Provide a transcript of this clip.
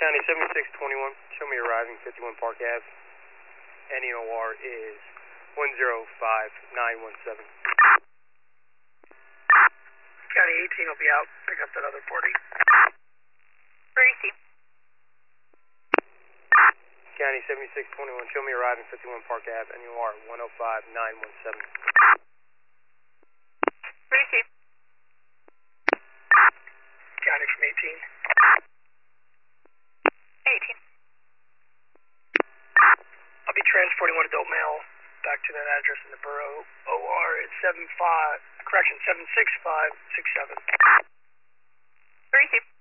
County 7621, show me arriving 51 Park Ave. NEOR is 105917. County 18 will be out, pick up that other 40. Receive. County 7621, show me arriving 51 Park Ave. NEOR 105917. Receive. County from 18. 18. I'll be transporting one adult male back to that address in the borough. OR is 76567. Receive.